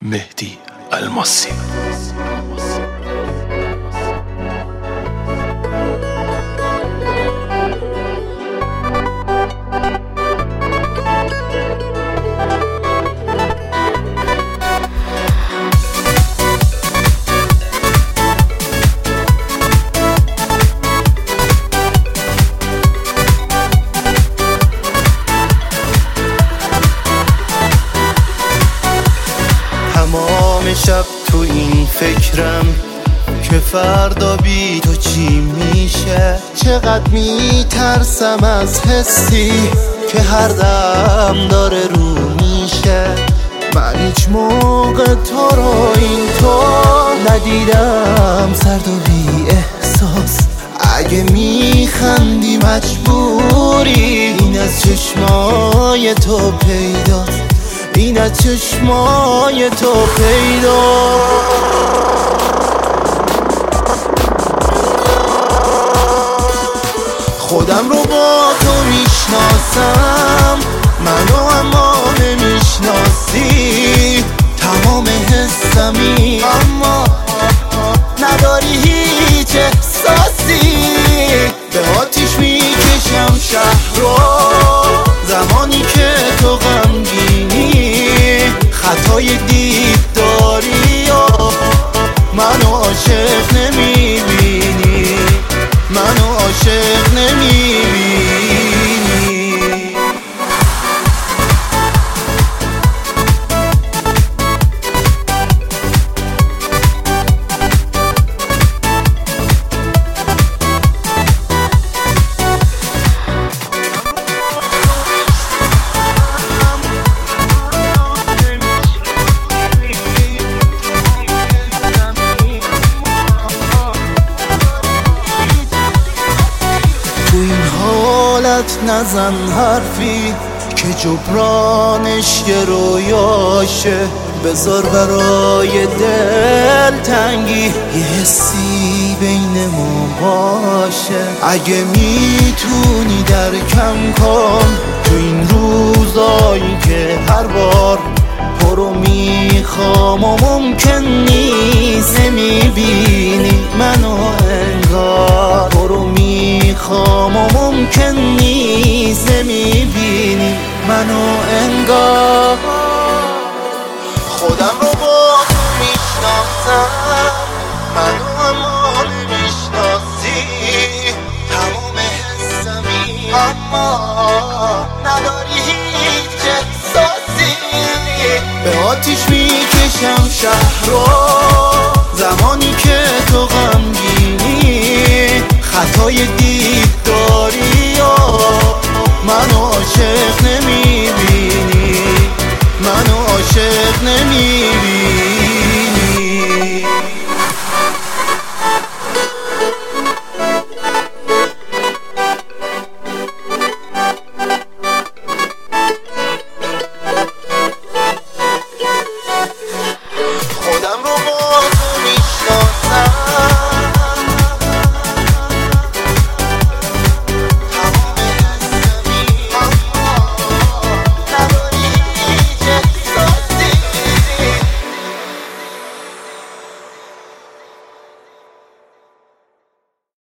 مهدی الماسی. تمام شب تو این فکرم که فردا بی تو چی میشه. چقدر میترسم از حسی که هر دم داره رو میشه. من هیچ موقع تو رو اینطور ندیدم، سرد و بی احساس. اگه میخندی مجبوری، این از چشمای تو پیداست، این از چشمای تو پیدا. خودم رو با تو میشناسم، منو اما نمیشناسی. تمام حسمی اما نداری هیچ احساسی. به آتیش میکشم شهر رو زمانی که تو غمگینی. خطای دید داری و منو عاشق نمیبینی، منو عاشق نمیبینی. نزن حرفی که جبرانش یه رویاشه. بذار برای دل تنگی یه حسی بین ما باشه. اگه میتونی درکم کن تو این روزایی که هر بار تو رو میخوام و ممکن نیست نمیبینی منو انگار. تو رو میخوام و ممکن نیست نمیبینی منو انگار. خودم رو با تو میشناسم، منو اما نمیشناسی. تمام حسمی اما نداری هیچ احساسی. به آتیش میکشم شهر رو زمانی که تو غمگینی. خطای دید داری